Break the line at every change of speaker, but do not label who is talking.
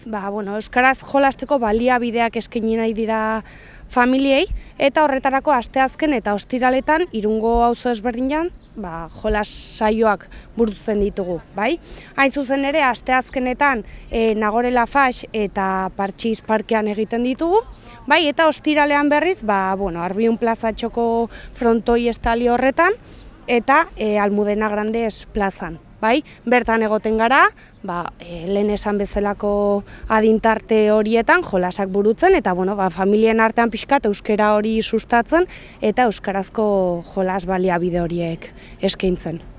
Euskaraz jolasteko baliabideak eskaini nahi dira familiei, eta horretarako asteazken eta ostiraletan Irungo auzo ezberdinean jolas saioak burutzen ditugu, bai? Hain zuzen ere, asteazkenetan Nagore Lafax eta Partxiz parkean egiten ditugu, bai? Eta ostiralean berriz, Arbiun plazatxoko frontoi estali horretan, eta Almudena Grandes plazan. Bai, bertan egoten gara, lehen esan bezalako adintarte horietan jolasak burutzen, eta familien artean pixkat euskara hori sustatzen eta euskarazko jolas baliabide horiek eskaintzen.